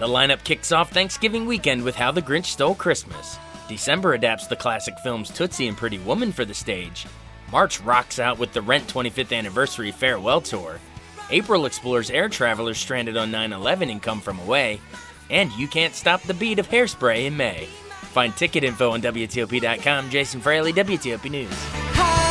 The lineup kicks off Thanksgiving weekend with How the Grinch Stole Christmas. December adapts the classic films Tootsie and Pretty Woman for the stage. March rocks out with the Rent 25th Anniversary Farewell Tour. April explores air travelers stranded on 9/11 and Come From Away. And You Can't Stop the Beat of Hairspray in May. Find ticket info on WTOP.com. Jason Fraley, WTOP News.